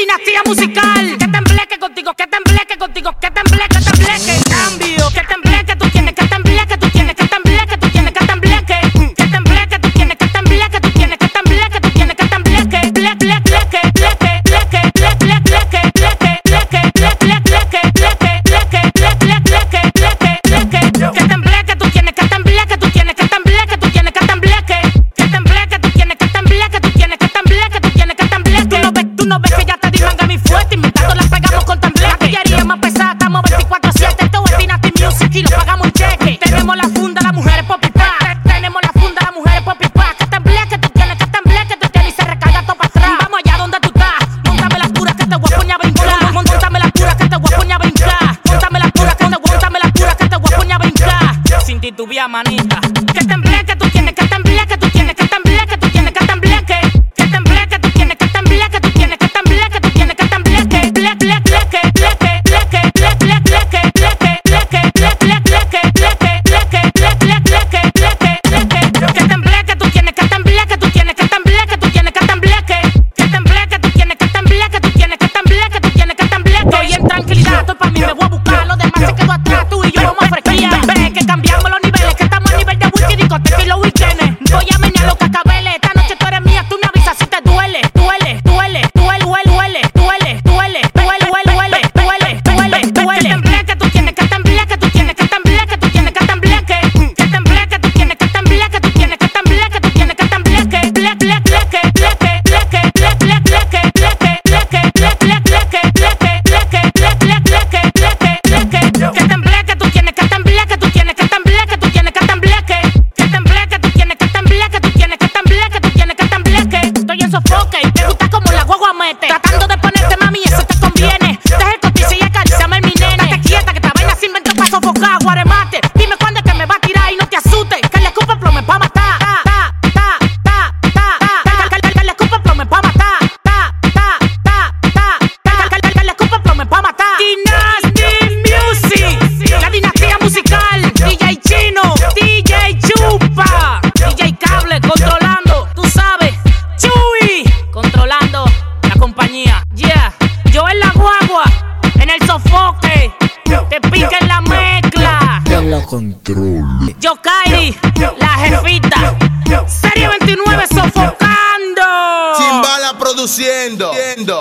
dinastía musical. Que te embleque contigo, que te embleque contigo, que te embleque, cambio. Que te embleque tú tienes, que te embleque tú tienes, que te embleque tú tienes, que te embleque. Que te embleque tú tienes, que te embleque tú tienes, que te embleque tú tienes, que te embleque. Tú no ves que ya te di manga mi fuerte, inventando la pegamos con tembleque. La artillería más pesada, estamos 24/7. Esto es Dynasty Music y lo pagamos en cheque. Tenemos la funda, las mujeres pop y pa. Tenemos la funda, las mujeres pop y pa. Que tembleque tú tienes, que tembleque tú tienes y se recarga todo para atrás. Vamos allá donde tú estás. Móntame la pura que te voy a poner a brincar. Móntame la pura que te voy a poner a brincar. Móntame la pura que te voy a poner a brincar. Sin titubear, manita. Que tembleque tú tienes, que tembleque tú tienes, que tembleque tú tienes, que tembleque. Que tembleque tú tienes, que tembleque tú tienes, que tembleque tú tienes, que tembleque. Estoy en tranquilidad, estoy pa' mí, me voy a buscar. Lo demás se quedó atrás, tú y yo vamos a fresquear. Ve que cambiamos los niveles, que estamos a nivel de wiki, discoteca y los weekendes. Voy a menear los cascabeles, esta noche tú eres mía, tú me avisas si te duele. Duele. Que tembleque tú tienes, que tembleque tú tienes, que tembleque tú tienes, que tembleque. Que tembleque tú tienes, que tembleque tú tienes, que tembleque tú tienes, que tembleque. Que tembleque tú tienes, que tembleque tú tienes, que tembleque tú tienes, que tembleque. Que tembleque tú tienes, que tembleque tú tienes, que tembleque tú tienes, que tembleque. Estoy en sofoque y te gusta como la guagua mete. Tratando de ponerte mami, eso te conviene. Deja el cotice y acaríciame mi nene. Estate quieta que esta vaina se inventó pa' sofocar, guaremate. Dime cuándo es que me va a tirar y no te asustes. Que le escupa plomo pa' matar. Que le escupa plomo pa' matar. Que le escupa plomo pa' matar. Dynasty Music, la dinastía musical. DJ Chino, DJ Chupa, DJ Cable controlando, tú sabes. Chuy controlando la compañía. Yeah, yo en la guagua, en el sofoque, te pica en la mezcla. Que la controle. Yo Kairi, la jefita. Serie 29 sofocando. Chimbala produciendo.